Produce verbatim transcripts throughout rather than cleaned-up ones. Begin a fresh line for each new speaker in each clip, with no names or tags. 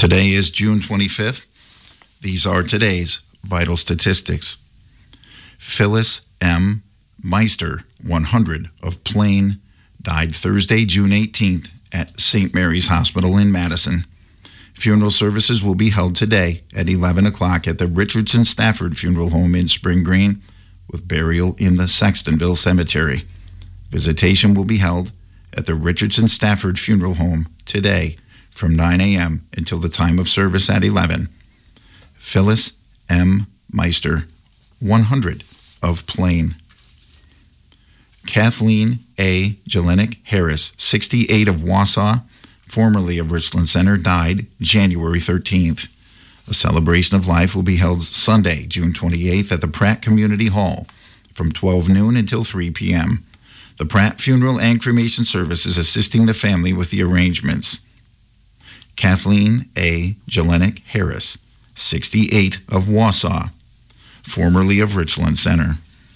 Today is June twenty-fifth. These are today's vital statistics. Phyllis M. Meister, one hundred, of Plain, died Thursday, June eighteenth at Saint Mary's Hospital in Madison. Funeral services will be held today at eleven o'clock at the Richardson Stafford Funeral Home in Spring Green, with burial in the Sextonville Cemetery. Visitation will be held at the Richardson Stafford Funeral Home today from nine a.m. until the time of service at eleven. Phyllis M. Meister, one hundred, of Plain. Kathleen A. Jelenic Harris, sixty-eight, of Wausau, formerly of Richland Center, died January thirteenth. A celebration of life will be held Sunday, June twenty-eighth, at the Pratt Community Hall from twelve noon until three p.m. The Pratt Funeral and Cremation Service is assisting the family with the arrangements. Kathleen A. Jelenic Harris, sixty-eight, of Wausau, formerly of Richland Center.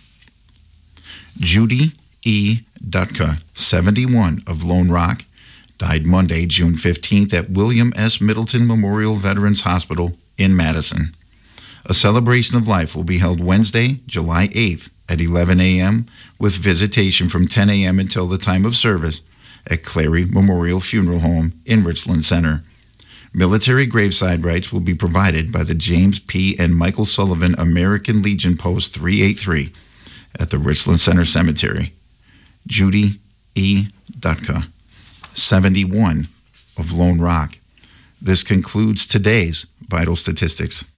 Judy E. Dutka, seventy-one, of Lone Rock, died Monday, June fifteenth at William S. Middleton Memorial Veterans Hospital in Madison. A celebration of life will be held Wednesday, July eighth at eleven a.m. with visitation from ten a.m. until the time of service at Clary Memorial Funeral Home in Richland Center. Military graveside rites will be provided by the James P. and Michael Sullivan American Legion Post three eighty-three at the Richland Center Cemetery. Judy E. Dutka, seventy-one, of Lone Rock. This concludes today's vital statistics.